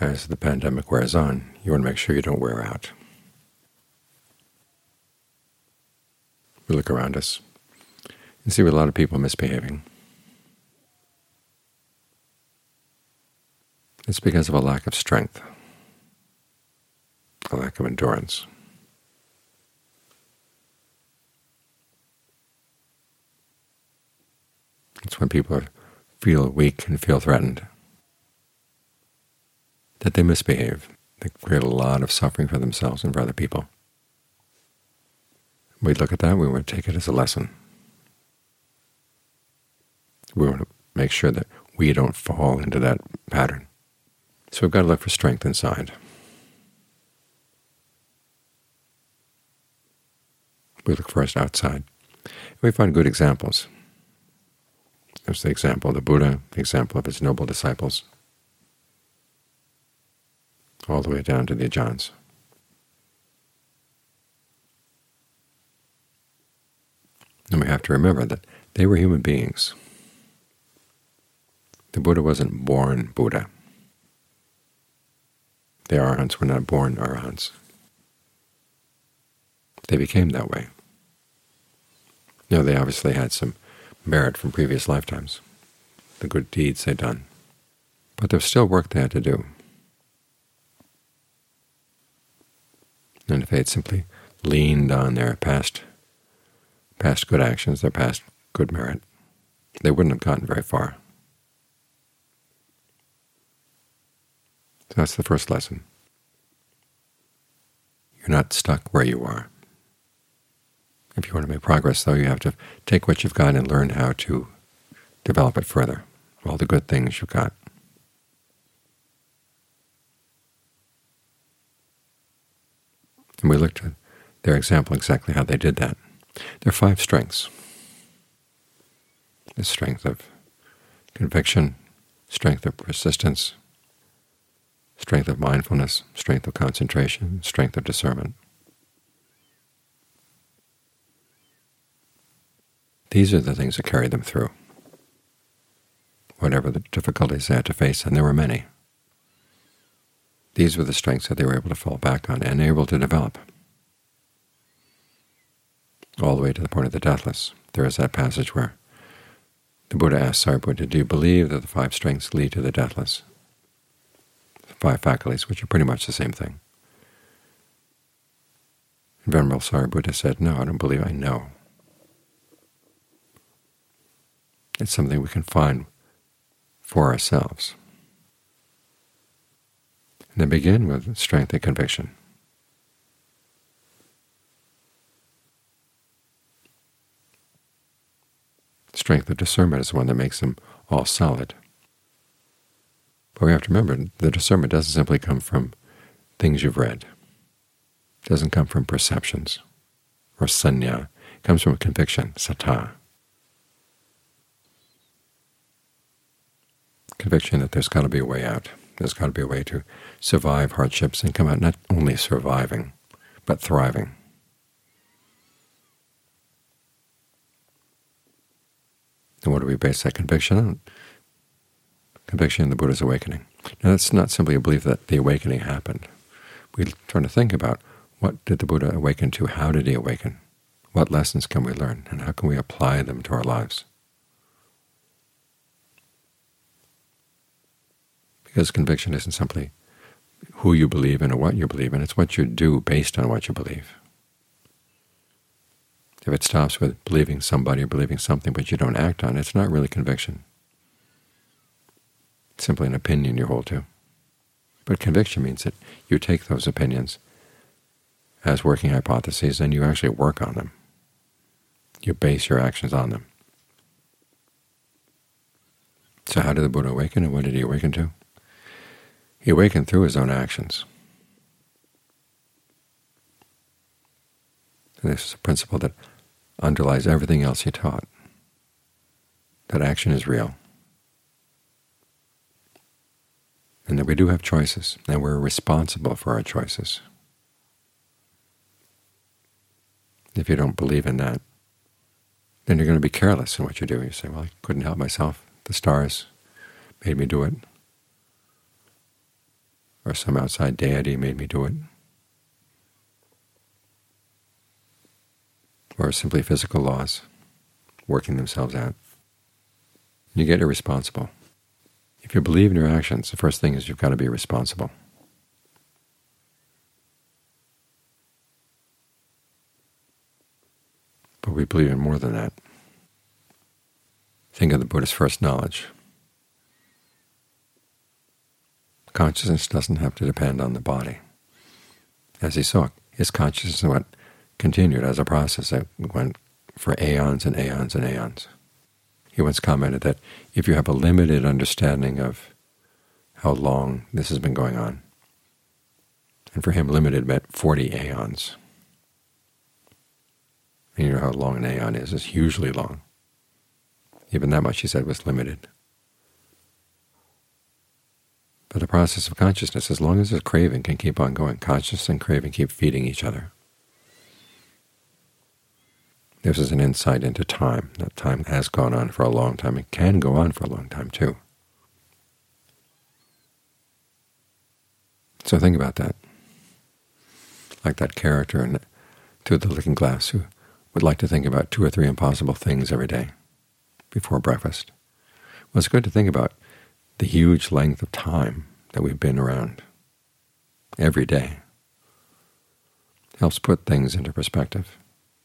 as the pandemic wears on, you want to make sure you don't wear out. We look around us and see a lot of people misbehaving. It's because of a lack of strength, a lack of endurance. It's when people feel weak and feel threatened that they misbehave. They create a lot of suffering for themselves and for other people. We look at that, we want to take it as a lesson. We want to make sure that we don't fall into that pattern. So we've got to look for strength inside. We look first outside. We find good examples. There's the example of the Buddha, the example of his noble disciples, all the way down to the Ajahns. And we have to remember that they were human beings. The Buddha wasn't born Buddha. The Arahants were not born Arahants. They became that way. They obviously had some merit from previous lifetimes, the good deeds they'd done. But there's still work they had to do. And if they had simply leaned on their past good actions, their past good merit, they wouldn't have gotten very far. So that's the first lesson. You're not stuck where you are. If you want to make progress, though, you have to take what you've got and learn how to develop it further, all the good things you've got. And we looked at their example, exactly how they did that. There are 5 strengths. The strength of conviction, strength of persistence, strength of mindfulness, strength of concentration, strength of discernment. These are the things that carry them through, whatever the difficulties they had to face, and there were many. These were the strengths that they were able to fall back on and able to develop, all the way to the point of the deathless. There is that passage where the Buddha asked Sariputta, do you believe that the 5 strengths lead to the deathless? The 5 faculties, which are pretty much the same thing. And Venerable Sariputta said, no, I don't believe, I know. It's something we can find for ourselves. And they begin with strength and conviction. Strength of discernment is the one that makes them all solid. But we have to remember, the discernment doesn't simply come from things you've read. It doesn't come from perceptions or sanya. It comes from conviction, saddha. Conviction that there's got to be a way out. There's got to be a way to survive hardships and come out not only surviving, but thriving. And what do we base that conviction on? Conviction in the Buddha's awakening. Now that's not simply a belief that the awakening happened. We try to think about, what did the Buddha awaken to? How did he awaken? What lessons can we learn? And how can we apply them to our lives? Because conviction isn't simply who you believe in or what you believe in. It's what you do based on what you believe. If it stops with believing somebody or believing something but you don't act on it, it's not really conviction. It's simply an opinion you hold to. But conviction means that you take those opinions as working hypotheses and you actually work on them. You base your actions on them. So how did the Buddha awaken, and what did he awaken to? He awakened through his own actions. And this is a principle that underlies everything else he taught, that action is real, and that we do have choices, and we're responsible for our choices. If you don't believe in that, then you're going to be careless in what you do. You say, well, I couldn't help myself. The stars made me do it. or some outside deity made me do it, or simply physical laws working themselves out. You get irresponsible. If you believe in your actions, the first thing is you've got to be responsible. But we believe in more than that. Think of the Buddha's first knowledge. Consciousness doesn't have to depend on the body. As he saw, his consciousness what continued as a process that went for aeons and aeons and aeons. He once commented that if you have a limited understanding of how long this has been going on, and for him limited meant 40 aeons. And you know how long an aeon is. It's hugely long. Even that much, he said, was limited. But the process of consciousness, as long as this craving can keep on going, consciousness and craving keep feeding each other. This is an insight into time. That time has gone on for a long time. It can go on for a long time, too. So think about that. Like that character in To the Looking Glass who would like to think about 2 or 3 impossible things every day before breakfast. Well, it's good to think about the huge length of time that we've been around every day. It helps put things into perspective.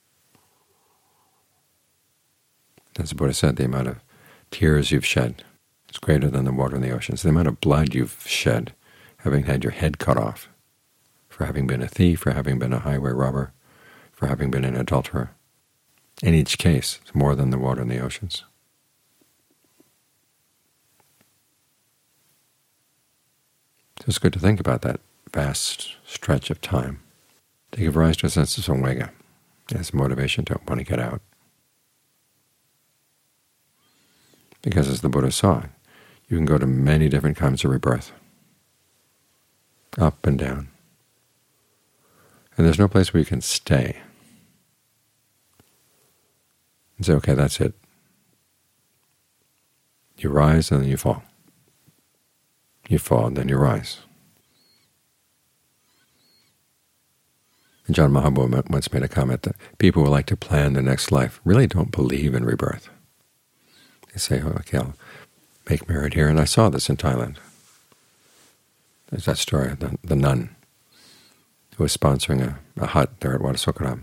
As the Buddha said, the amount of tears you've shed is greater than the water in the oceans. The amount of blood you've shed, having had your head cut off, for having been a thief, for having been a highway robber, for having been an adulterer. In each case, it's more than the water in the oceans. So it's good to think about that vast stretch of time to give rise to a sense of samvega as motivation to want to get out. Because as the Buddha saw, you can go to many different kinds of rebirth, up and down. And there's no place where you can stay and say, okay, that's it. You rise and then you fall. You fall and then you rise. And John Mahabodhi once made a comment that people who like to plan their next life really don't believe in rebirth. They say, oh, okay, I'll make merit here. And I saw this in Thailand. There's that story of the nun who was sponsoring a hut there at Wat Sokaram.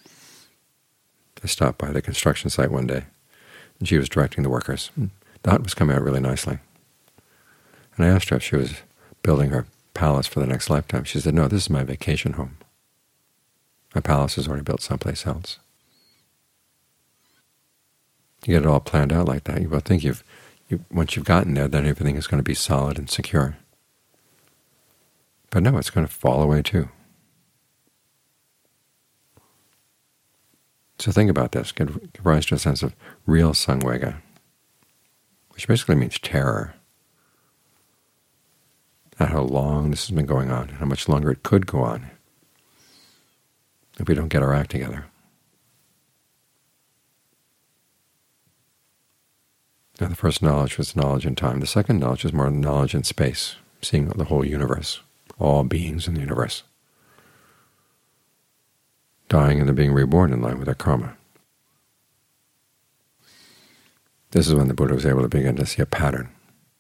I stopped by the construction site one day, and she was directing the workers. The hut was coming out really nicely. And I asked her if she was building her palace for the next lifetime. She said, no, this is my vacation home. My palace is already built someplace else. You get it all planned out like that, you will think once you've gotten there, then everything is going to be solid and secure. But no, it's going to fall away too. So think about this. Give rise to a sense of real samvega, which basically means terror at how long this has been going on, and how much longer it could go on if we don't get our act together. Now, the first knowledge was knowledge in time. The second knowledge is more knowledge in space, seeing the whole universe, all beings in the universe, dying and then being reborn in line with their karma. This is when the Buddha was able to begin to see a pattern.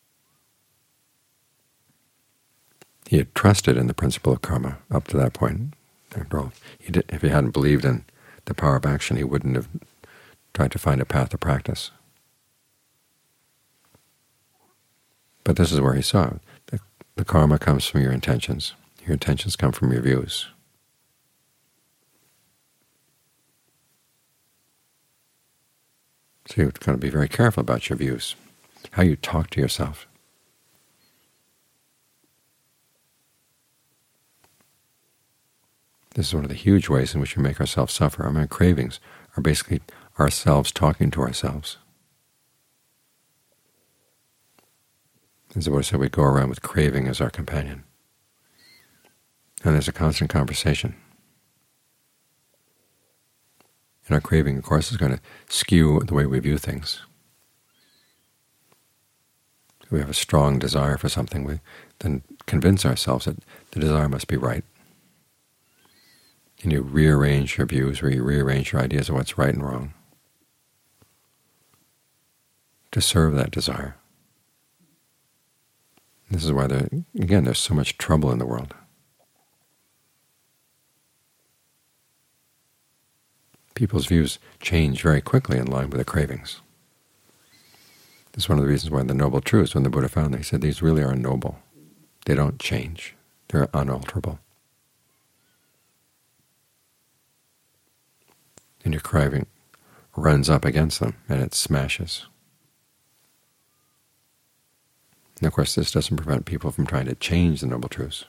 He had trusted in the principle of karma up to that point. After all, if he hadn't believed in the power of action, he wouldn't have tried to find a path of practice. But this is where he saw it. The karma comes from your intentions. Your intentions come from your views. So you've got to be very careful about your views, how you talk to yourself. This is one of the huge ways in which we make ourselves suffer. Our cravings are basically ourselves talking to ourselves. As the Buddha said, we go around with craving as our companion. And there's a constant conversation. And our craving, of course, is going to skew the way we view things. we have a strong desire for something, we then convince ourselves that the desire must be right. And you rearrange your views, or you rearrange your ideas of what's right and wrong to serve that desire. This is why, again, there's so much trouble in the world. People's views change very quickly in line with their cravings. This is one of the reasons why the Noble Truths, when the Buddha found them, he said these really are noble. They don't change. They're unalterable. And your craving runs up against them, and it smashes. And of course, this doesn't prevent people from trying to change the Noble Truths.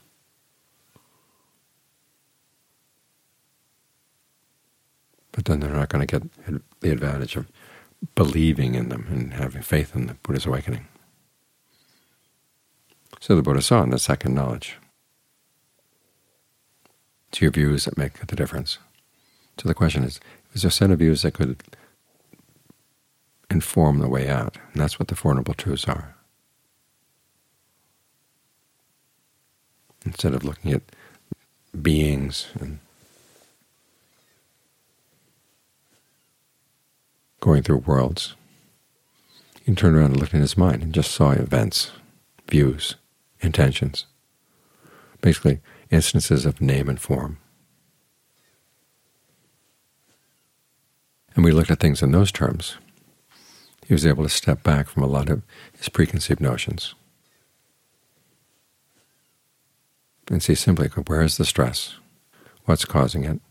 But then they're not going to get the advantage of believing in them and having faith in the Buddha's awakening. So the Buddha saw in the second knowledge. It's your views that make the difference. So the question is there a set of views that could inform the way out? And that's what the Four Noble Truths are. Instead of looking at beings and going through worlds, you can turn around and look in his mind and just saw events, views, intentions, basically instances of name and form. And we looked at things in those terms. He was able to step back from a lot of his preconceived notions and see simply, where is the stress? What's causing it?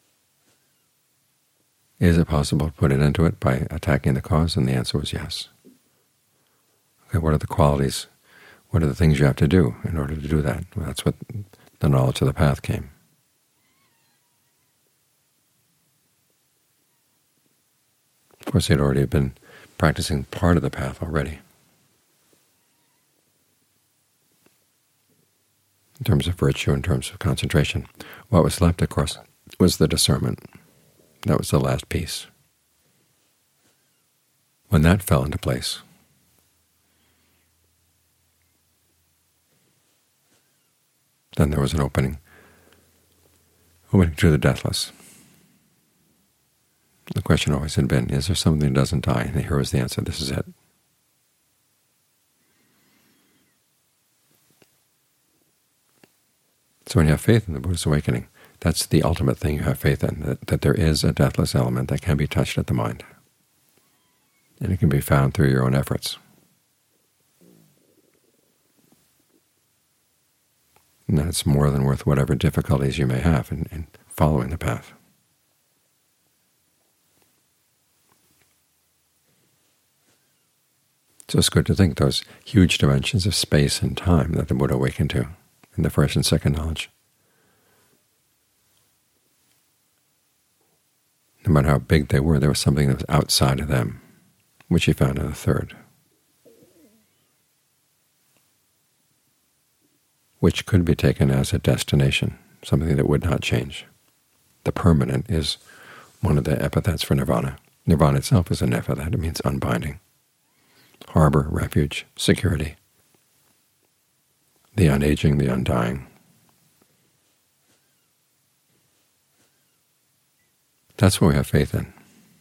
Is it possible to put an end to it by attacking the cause? And the answer was yes. Okay, what are the qualities? What are the things you have to do in order to do that? Well, that's what the knowledge of the path came. Of course, he had already been practicing part of the path already. In terms of virtue, in terms of concentration. What was left, of course, was the discernment. That was the last piece. When that fell into place, then there was an opening to the deathless. The question always had been, is there something that doesn't die? And here was the answer, this is it. So when you have faith in the Buddha's awakening, that's the ultimate thing you have faith in, that there is a deathless element that can be touched at the mind. And it can be found through your own efforts. And that it's more than worth whatever difficulties you may have in following the path. So it's good to think those huge dimensions of space and time that the Buddha awakened to in the first and second knowledge. No matter how big they were, there was something that was outside of them, which he found in the third, which could be taken as a destination, something that would not change. The permanent is one of the epithets for nirvana. Nirvana itself is an epithet. It means unbinding. Harbor, refuge, security, the unaging, the undying. That's what we have faith in.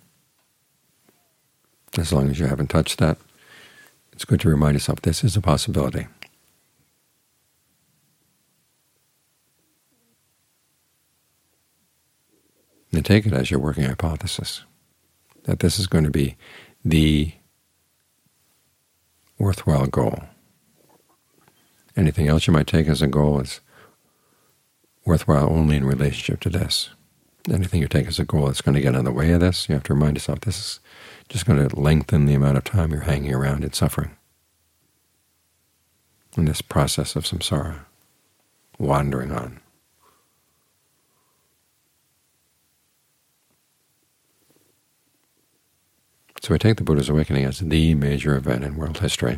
As long as you haven't touched that, it's good to remind yourself this is a possibility. And take it as your working hypothesis, that this is going to be the worthwhile goal. Anything else you might take as a goal is worthwhile only in relationship to this. Anything you take as a goal that's going to get in the way of this, you have to remind yourself this is just going to lengthen the amount of time you're hanging around in suffering, in this process of samsara, wandering on. So we take the Buddha's awakening as the major event in world history,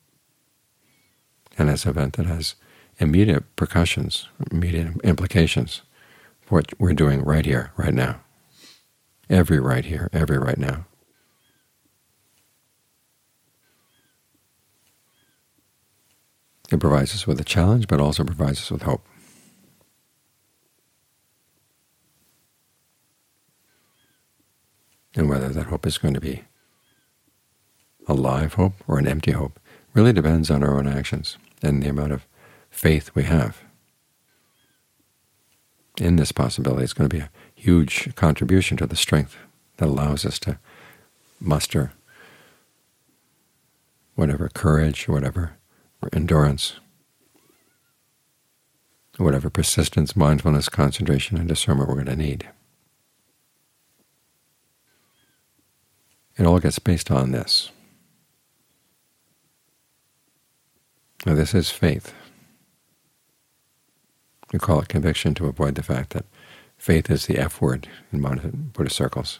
and as an event that has immediate repercussions, immediate implications for what we're doing right here, right now. Every right here, every right now. It provides us with a challenge, but also provides us with hope. And whether that hope is going to be a live hope or an empty hope really depends on our own actions and the amount of faith we have in this possibility. It's going to be a huge contribution to the strength that allows us to muster whatever courage, whatever endurance, whatever persistence, mindfulness, concentration, and discernment we're going to need. It all gets based on this. Now, this is faith. We call it conviction to avoid the fact that faith is the F word in modern Buddhist circles.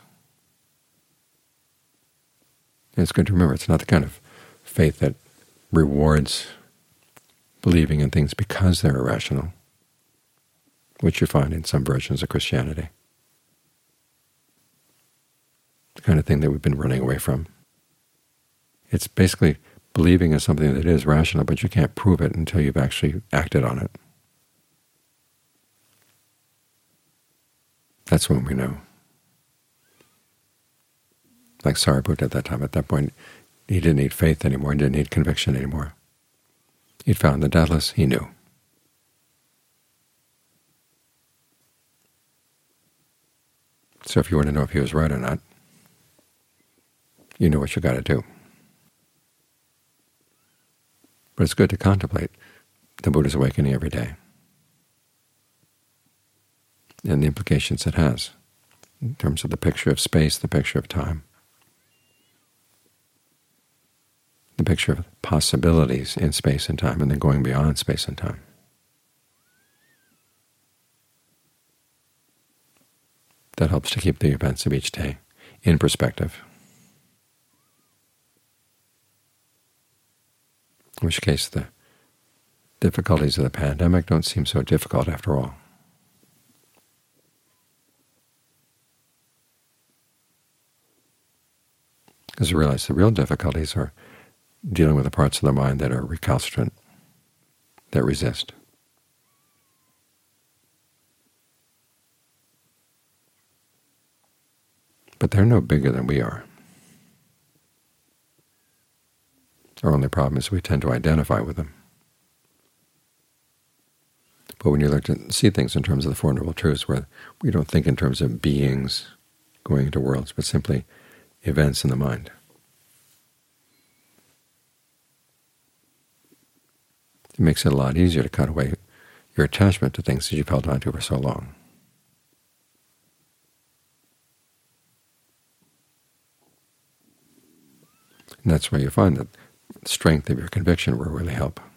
And it's good to remember it's not the kind of faith that rewards believing in things because they're irrational, which you find in some versions of Christianity. The kind of thing that we've been running away from. It's basically believing in something that is rational, but you can't prove it until you've actually acted on it. That's when we know. Like Sariputta at that time. At that point, he didn't need faith anymore. He didn't need conviction anymore. He'd found the deathless. He knew. So if you want to know if he was right or not, you know what you got to do. But it's good to contemplate the Buddha's awakening every day and the implications it has in terms of the picture of space, the picture of time, the picture of possibilities in space and time, and then going beyond space and time. That helps to keep the events of each day in perspective. In which case the difficulties of the pandemic don't seem so difficult after all. Because you realize the real difficulties are dealing with the parts of the mind that are recalcitrant, that resist. But they're no bigger than we are. Our only problem is we tend to identify with them. But when you learn to see things in terms of the Four Noble Truths, where we don't think in terms of beings going into worlds, but simply events in the mind, it makes it a lot easier to cut away your attachment to things that you've held on to for so long. And that's where you find that the strength of your conviction will really help.